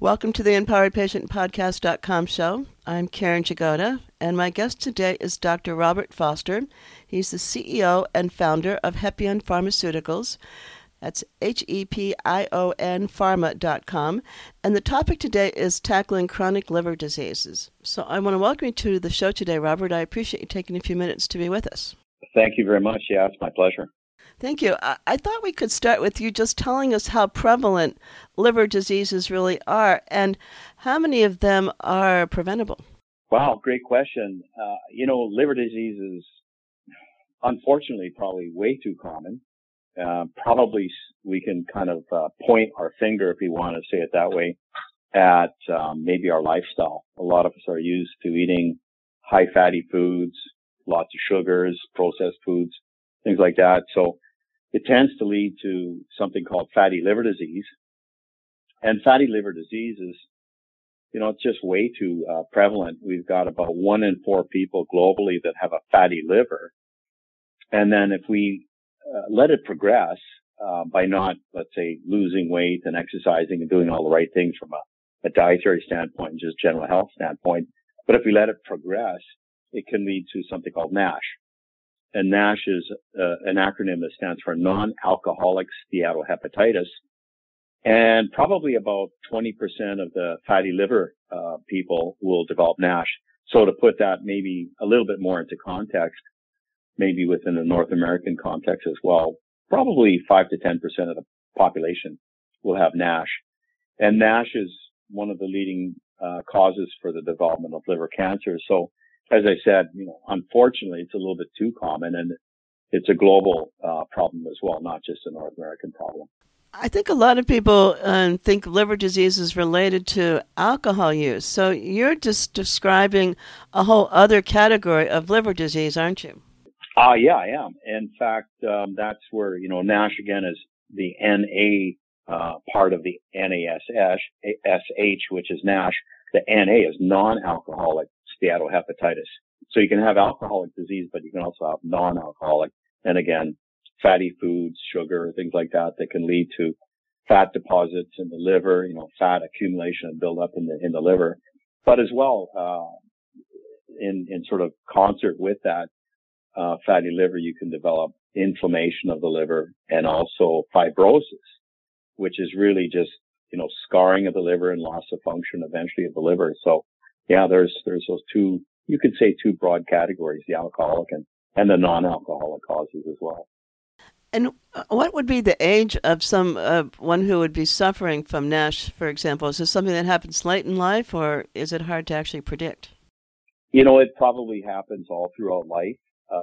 Welcome to the EmpoweredPatientPodcast.com show. I'm Karen Jagoda, and my guest today is Dr. Robert Foster. He's the CEO and founder of Hepion Pharmaceuticals. That's Hepion Pharma.com. And the topic today is tackling chronic liver diseases. So I want to welcome you to the show today, Robert. I appreciate you taking a few minutes to be with us. Thank you very much. Yeah, it's my pleasure. Thank you. I thought we could start with you just telling us how prevalent liver diseases really are and how many of them are preventable. Wow, great question. Liver disease is unfortunately probably way too common. Probably we can kind of point our finger, if you want to say it that way, at maybe our lifestyle. A lot of us are used to eating high fatty foods, lots of sugars, processed foods, things like that. So it tends to lead to something called fatty liver disease. And fatty liver disease is, it's just way too prevalent. We've got about 1 in 4 people globally that have a fatty liver. And then if we let it progress by not, let's say, losing weight and exercising and doing all the right things from a dietary standpoint and just general health standpoint, but if we let it progress, it can lead to something called NASH. And NASH is an acronym that stands for non-alcoholic steatohepatitis. And probably about 20% of the fatty liver people will develop NASH. So to put that maybe a little bit more into context, maybe within the North American context as well, probably 5 to 10% of the population will have NASH. And NASH is one of the leading causes for the development of liver cancer. So as I said, unfortunately, it's a little bit too common, and it's a global problem as well, not just a North American problem. I think a lot of people think liver disease is related to alcohol use. So you're just describing a whole other category of liver disease, aren't you? Yeah, I am. In fact, that's where, NASH again is the NA part of the NASH, which is NASH. The NA is non-alcoholic steatohepatitis. So you can have alcoholic disease, but you can also have non-alcoholic. And again, fatty foods, sugar, things like that can lead to fat deposits in the liver, fat accumulation and buildup in the liver. But as well, in sort of concert with that, fatty liver, you can develop inflammation of the liver and also fibrosis, which is really just, scarring of the liver and loss of function eventually of the liver. So yeah, there's those two, you could say two broad categories, the alcoholic and the non-alcoholic causes as well. And what would be the age of one who would be suffering from NASH, for example? Is this something that happens late in life, or is it hard to actually predict? It probably happens all throughout life.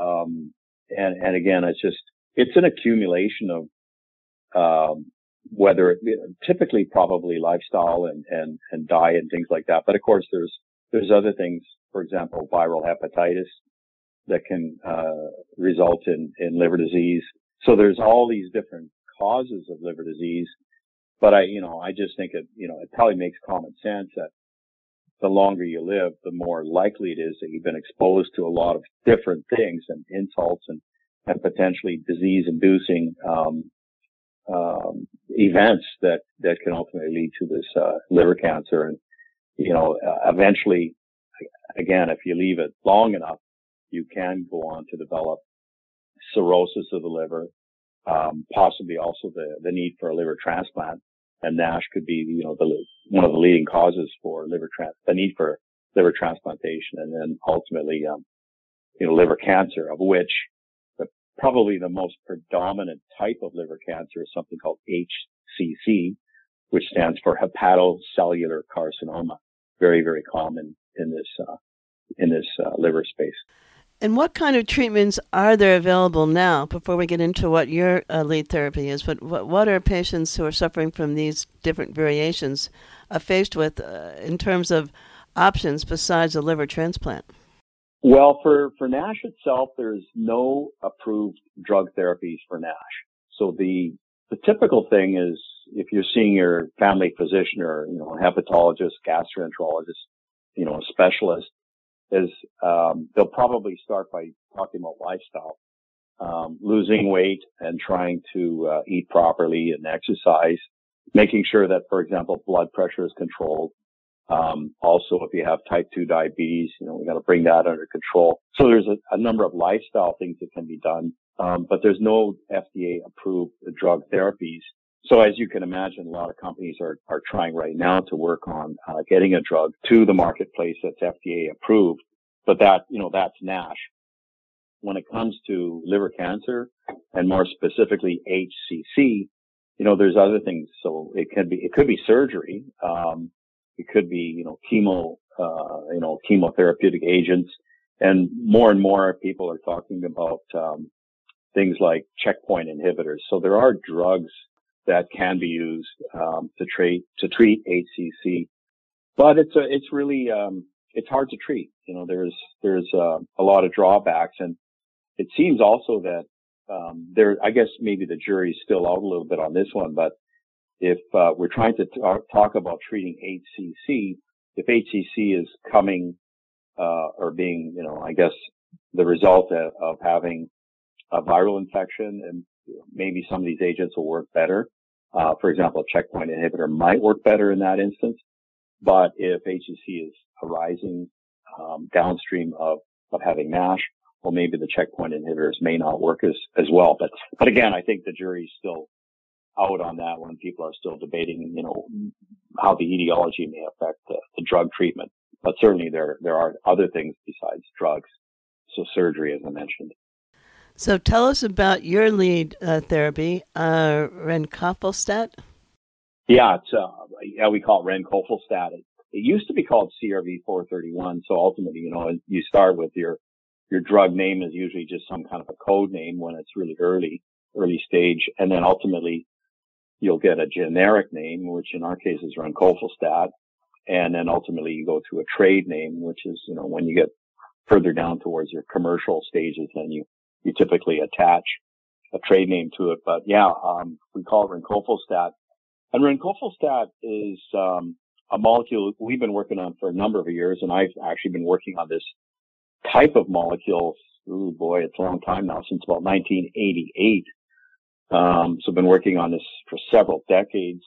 And again, it's an accumulation of, typically probably lifestyle and diet and things like that. But of course, there's other things, for example, viral hepatitis that can, result in liver disease. So there's all these different causes of liver disease. But I just think it probably makes common sense that the longer you live, the more likely it is that you've been exposed to a lot of different things and insults and potentially disease-inducing events that can ultimately lead to this liver cancer. And eventually, again, if you leave it long enough, you can go on to develop cirrhosis of the liver, possibly also the need for a liver transplant. And NASH could be, one of the leading causes for the need for liver transplantation, and then ultimately, liver cancer, of which probably the most predominant type of liver cancer is something called HCC, which stands for hepatocellular carcinoma. Very, very common in this liver space. And what kind of treatments are there available now, before we get into what your lead therapy is? But what are patients who are suffering from these different variations faced with in terms of options besides a liver transplant? Well, for NASH itself, there's no approved drug therapies for NASH. So the typical thing is, if you're seeing your family physician or, a hepatologist, gastroenterologist, a specialist, is they'll probably start by talking about lifestyle, losing weight and trying to eat properly and exercise, making sure that, for example, blood pressure is controlled. Also, if you have type 2 diabetes, we got to bring that under control. So there's a number of lifestyle things that can be done, but there's no FDA approved drug therapies. So as you can imagine, a lot of companies are trying right now to work on getting a drug to the marketplace that's FDA approved. But that's NASH. When it comes to liver cancer and more specifically HCC, there's other things. So it could be surgery. It could be, chemotherapeutic agents. And more people are talking about, things like checkpoint inhibitors. So there are drugs that can be used, to treat HCC. But it's really, it's hard to treat. There's a lot of drawbacks, and it seems also that, I guess maybe the jury's still out a little bit on this one, but if we're trying to talk about treating HCC, if HCC is coming or being, I guess the result of having a viral infection, and maybe some of these agents will work better. For example, a checkpoint inhibitor might work better in that instance. But if HCC is arising downstream of having NASH, well, maybe the checkpoint inhibitors may not work as well. But again, I think the jury's still out on that when people are still debating, how the etiology may affect the drug treatment. But certainly there are other things besides drugs. So surgery, as I mentioned. So tell us about your lead therapy, Renkofelstat. Yeah, we call it Renkofelstat. It used to be called CRV431. So ultimately, you start with your drug name is usually just some kind of a code name when it's really early stage. And then ultimately you'll get a generic name, which in our case is Renkofelstat. And then ultimately you go to a trade name, which is, when you get further down towards your commercial stages, then you typically attach a trade name to it. But we call it Renkofelstat. And Renkofelstat is a molecule we've been working on for a number of years, and I've actually been working on this type of molecule. Oh boy, it's a long time now, since about 1988. So I've been working on this for several decades.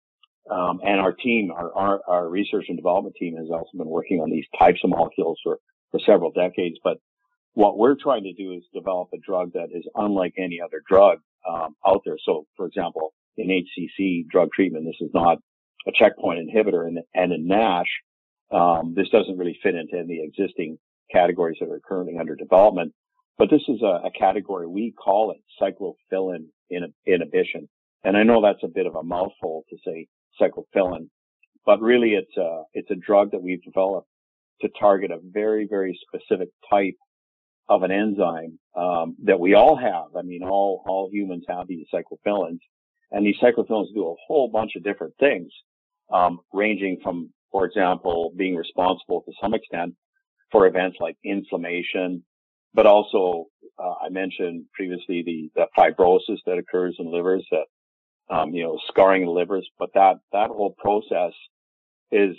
And our team, our research and development team, has also been working on these types of molecules for several decades. But what we're trying to do is develop a drug that is unlike any other drug out there. So, for example, in HCC drug treatment, this is not a checkpoint inhibitor, and in NASH, this doesn't really fit into any existing categories that are currently under development. But this is a category, we call it cyclophilin inhibition. And I know that's a bit of a mouthful to say cyclophilin, but really it's a drug that we've developed to target a very, very specific type of an enzyme that we all have. I mean, all humans have these cyclophilins, and these cyclophilins do a whole bunch of different things, ranging from, for example, being responsible to some extent for events like inflammation, but also I mentioned previously the fibrosis that occurs in livers, that scarring in the livers. But that whole process is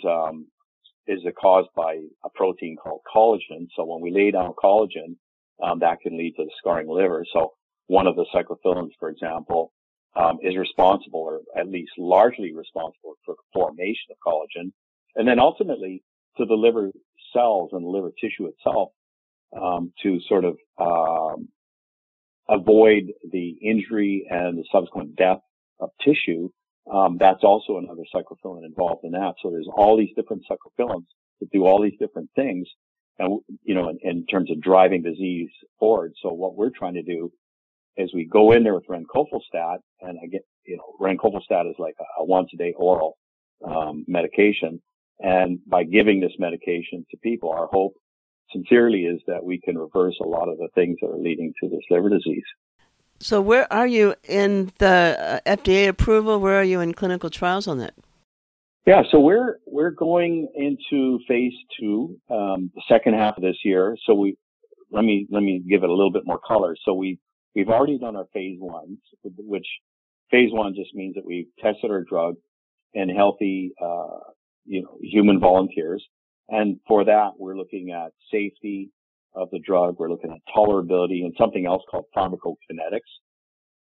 caused by a protein called collagen. So when we lay down collagen, that can lead to the scarring liver. So one of the cyclophilins, for example, is responsible, or at least largely responsible, for the formation of collagen, and then ultimately to the liver cells and the liver tissue itself, to sort of avoid the injury and the subsequent death of tissue. That's also another cyclophilin involved in that. So there's all these different cyclophilins that do all these different things, and in terms of driving disease forward. So what we're trying to do is we go in there with Renkofelstat, and again, Renkofelstat is like a once a day oral medication. And by giving this medication to people, our hope sincerely is that we can reverse a lot of the things that are leading to this liver disease. So where are you in the FDA approval? Where are you in clinical trials on that? Yeah, so we're going into phase 2, the second half of this year. So let me give it a little bit more color. So we've already done our phase 1, which phase 1 just means that we've tested our drug in healthy, human volunteers. And for that, we're looking at safety of the drug. We're looking at tolerability and something else called pharmacokinetics.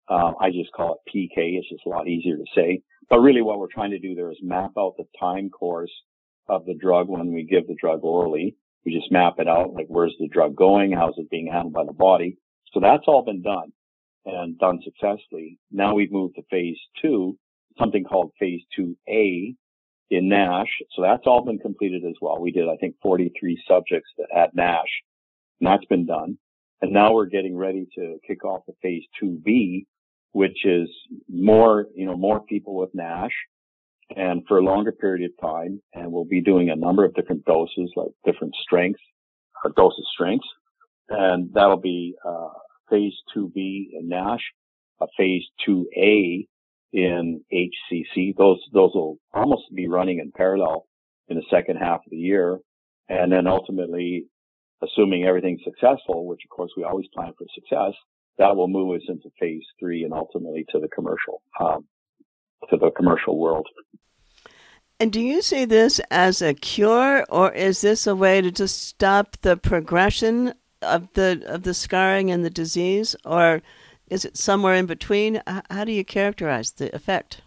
I just call it PK. It's just a lot easier to say. But really what we're trying to do there is map out the time course of the drug when we give the drug orally. We just map it out, like where's the drug going? How's it being handled by the body? So that's all been done and done successfully. Now we've moved to phase 2, something called phase 2A in NASH. So that's all been completed as well. We did, I think, 43 subjects that had NASH, and that's been done. And now we're getting ready to kick off the phase 2B, which is more people with NASH and for a longer period of time. And we'll be doing a number of different doses, like different strengths, dosage strengths. And that'll be, phase 2B in NASH, a phase 2A in HCC. Those will almost be running in parallel in the second half of the year. And then ultimately, assuming everything's successful, which of course we always plan for success, that will move us into phase 3 and ultimately to the commercial world. And do you see this as a cure, or is this a way to just stop the progression of the scarring and the disease, or is it somewhere in between? How do you characterize the effect?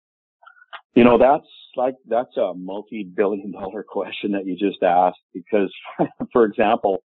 That's a multi-billion-dollar question that you just asked, because, for example,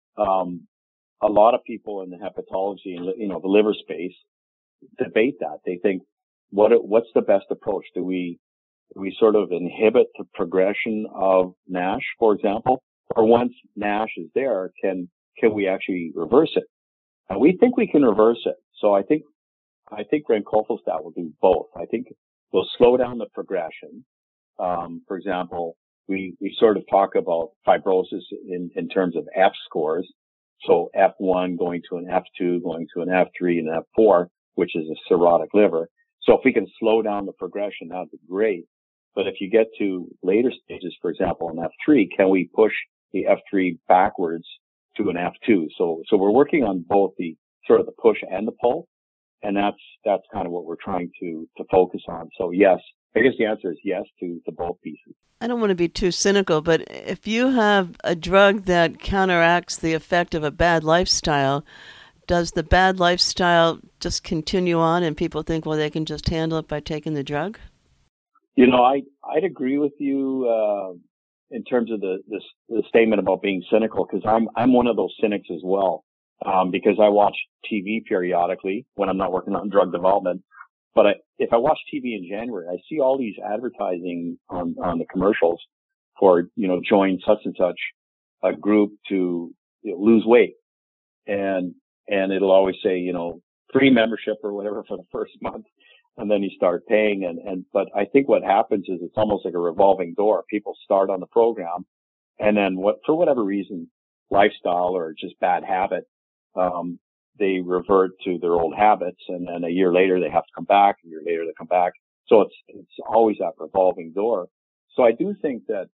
a lot of people in the hepatology and, the liver space debate that. They think, what's the best approach? Do we sort of inhibit the progression of NASH, for example, or once NASH is there, can we actually reverse it? And we think we can reverse it. So I think Rencofelstat will do both. I think we'll slow down the progression. For example, we sort of talk about fibrosis in terms of F scores. So F1 going to an F2, going to an F3 and F4, which is a cirrhotic liver. So if we can slow down the progression, that'd be great. But if you get to later stages, for example, an F3, can we push the F3 backwards to an F2? So we're working on both the sort of the push and the pull. And that's kind of what we're trying to focus on. So yes, I guess the answer is yes to both pieces. I don't want to be too cynical, but if you have a drug that counteracts the effect of a bad lifestyle, does the bad lifestyle just continue on and people think, well, they can just handle it by taking the drug? I'd agree with you in terms of the statement about being cynical, because I'm one of those cynics as well, because I watch TV periodically when I'm not working on drug development. But if I watch TV in January, I see all these advertising on the commercials for, join such and such a group to lose weight. And it'll always say, free membership or whatever for the first month. And then you start paying. But I think what happens is it's almost like a revolving door. People start on the program, and then for whatever reason, lifestyle or just bad habit, they revert to their old habits, and then a year later they have to come back, a year later they come back. So it's always that revolving door. So I do think that,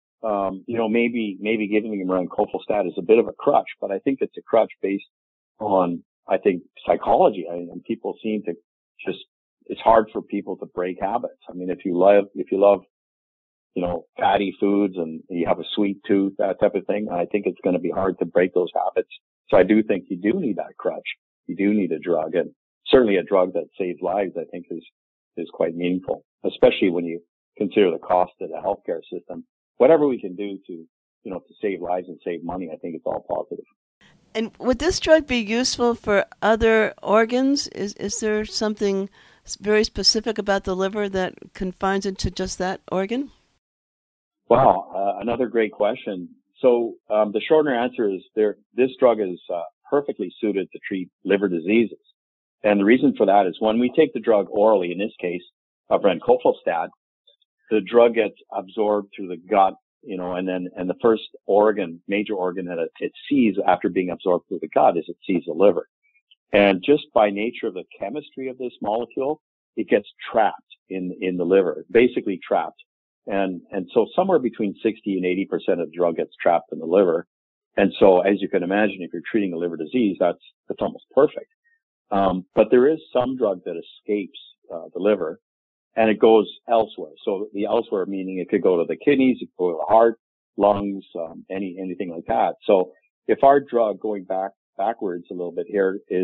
maybe giving them Rencofelstat is a bit of a crutch, but I think it's a crutch based on, I think, psychology. And people seem to it's hard for people to break habits. I mean, if you love, fatty foods and you have a sweet tooth, that type of thing, I think it's going to be hard to break those habits. So I do think you do need that crutch. You do need a drug, and certainly a drug that saves lives, I think is quite meaningful, especially when you consider the cost of the healthcare system. Whatever we can do to save lives and save money, I think it's all positive. And would this drug be useful for other organs? Is there something very specific about the liver that confines it to just that organ? Wow, another great question. So the shorter answer is this drug is perfectly suited to treat liver diseases. And the reason for that is when we take the drug orally, in this case of Rencofelstat, the drug gets absorbed through the gut, and the first major organ that it sees after being absorbed through the gut is it sees the liver. And just by nature of the chemistry of this molecule, it gets trapped in the liver, basically trapped. And so somewhere between 60 and 80% of the drug gets trapped in the liver. And so as you can imagine, if you're treating a liver disease, that's almost perfect. But there is some drug that escapes the liver and it goes elsewhere. So the elsewhere meaning it could go to the kidneys, it could go to the heart, lungs, anything like that. So if our drug, going backwards a little bit here, is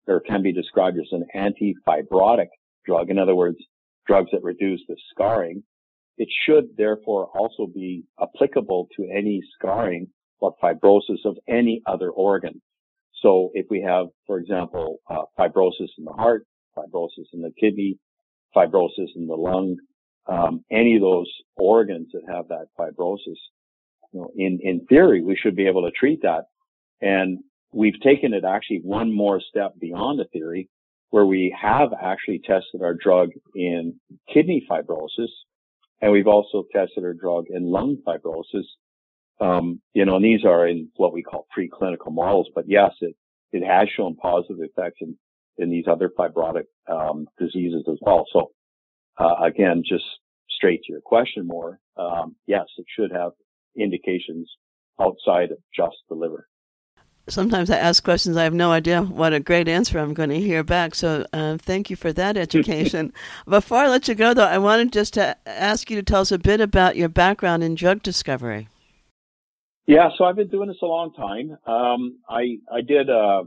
or can be described as an anti-fibrotic drug. In other words, drugs that reduce the scarring. It should therefore also be applicable to any scarring or fibrosis of any other organ. So if we have, for example, fibrosis in the heart, fibrosis in the kidney, fibrosis in the lung, any of those organs that have that fibrosis, in theory, we should be able to treat that. And we've taken it actually one more step beyond the theory, where we have actually tested our drug in kidney fibrosis, and we've also tested our drug in lung fibrosis. And these are in what we call preclinical models, but yes, it has shown positive effects in these other fibrotic, diseases as well. So, again, just straight to your question more, yes, it should have indications outside of just the liver. Sometimes I ask questions, I have no idea what a great answer I'm going to hear back. So thank you for that education. Before I let you go, though, I wanted just to ask you to tell us a bit about your background in drug discovery. Yeah, so I've been doing this a long time. I did a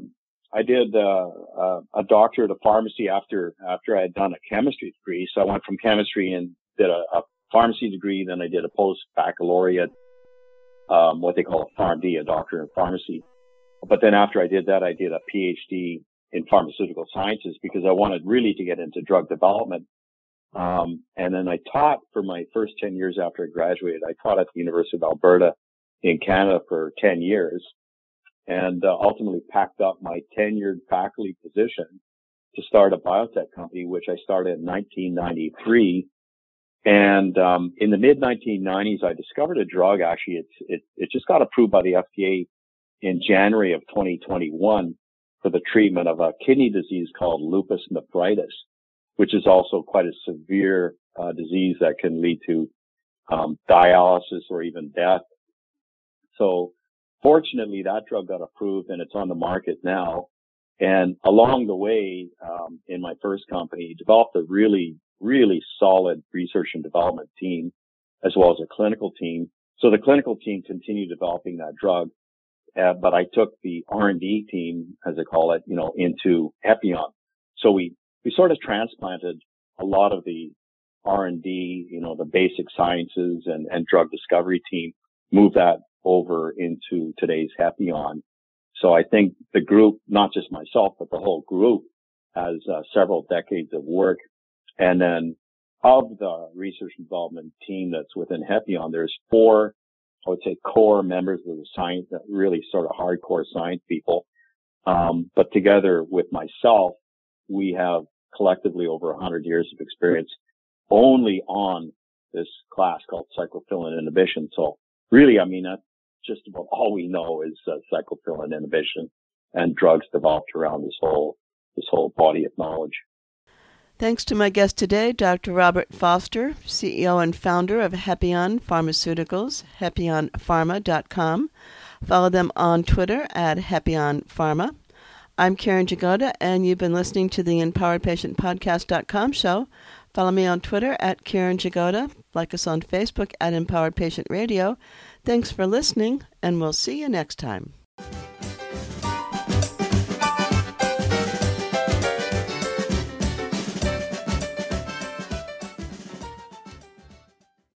doctorate of pharmacy after I had done a chemistry degree. So I went from chemistry and did a pharmacy degree. Then I did a post-baccalaureate, what they call a PharmD, a doctorate in pharmacy. But then after I did that, I did a PhD in pharmaceutical sciences because I wanted really to get into drug development. And then I taught for my first 10 years after I graduated. I taught at the University of Alberta in Canada for 10 years and ultimately packed up my tenured faculty position to start a biotech company, which I started in 1993. And in the mid 1990s, I discovered a drug. Actually, it just got approved by the FDA in January of 2021 for the treatment of a kidney disease called lupus nephritis, which is also quite a severe disease that can lead to dialysis or even death. So fortunately, that drug got approved and it's on the market now. And along the way, in my first company, developed a really, really solid research and development team, as well as a clinical team. So the clinical team continued developing that drug. But I took the R&D team, as I call it, into Hepion. So we sort of transplanted a lot of the R&D, the basic sciences and drug discovery team, moved that over into today's Hepion. So I think the group, not just myself, but the whole group has several decades of work. And then of the research and development team that's within Hepion, there's 4, I would say, core members of the science, that really sort of hardcore science people. But together with myself, we have collectively over 100 years of experience only on this class called cyclophilin inhibition. So really, that's just about all we know is cyclophilin inhibition and drugs developed around this whole body of knowledge. Thanks to my guest today, Dr. Robert Foster, CEO and founder of Hepion Pharmaceuticals, hepionpharma.com. Follow them on Twitter at hepionpharma. I'm Karen Jagoda, and you've been listening to the EmpoweredPatientPodcast.com show. Follow me on Twitter at Karen Jagoda. Like us on Facebook at Empowered Patient Radio. Thanks for listening, and we'll see you next time.